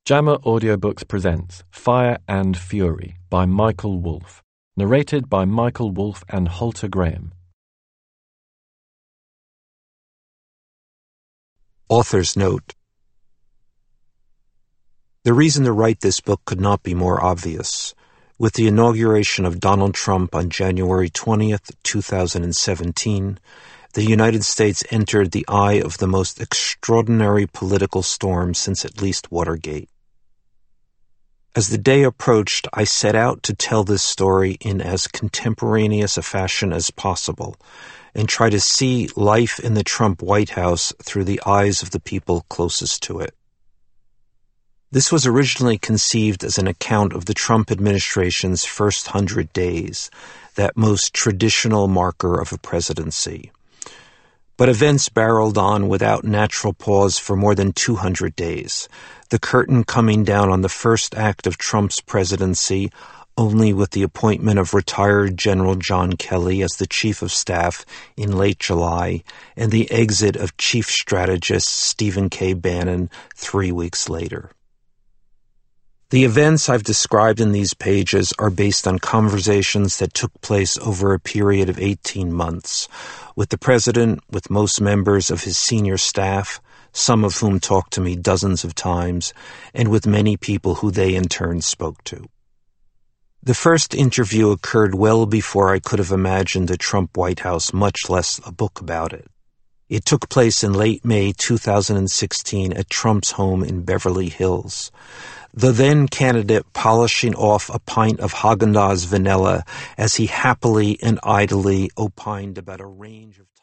JAMA Audiobooks presents Fire and Fury by Michael Wolff, narrated by Michael Wolff and Halter Graham. Author's note. The reason to write this book could not be more obvious. With the inauguration of Donald Trump on January 20th, 2017, the United States entered the eye of the most extraordinary political storm since at least Watergate. As the day approached, I set out to tell this story in as contemporaneous a fashion as possible and try to see life in the Trump White House through the eyes of the people closest to it. This was originally conceived as an account of the Trump administration's first 100 days, that most traditional marker of a presidency. But events barreled on without natural pause for more than 200 days, the curtain coming down on the first act of Trump's presidency only with the appointment of retired General John Kelly as the Chief of Staff in late July and the exit of Chief Strategist Stephen K. Bannon 3 weeks later. The events I've described in these pages are based on conversations that took place over a period of 18 months, with the President, with most members of his senior staff, some of whom talked to me dozens of times, and with many people who they in turn spoke to. The first interview occurred well before I could have imagined the Trump White House, much less a book about it. It took place in late May 2016 at Trump's home in Beverly Hills. The then candidate polishing off a pint of Häagen-Dazs vanilla as he happily and idly opined about a range of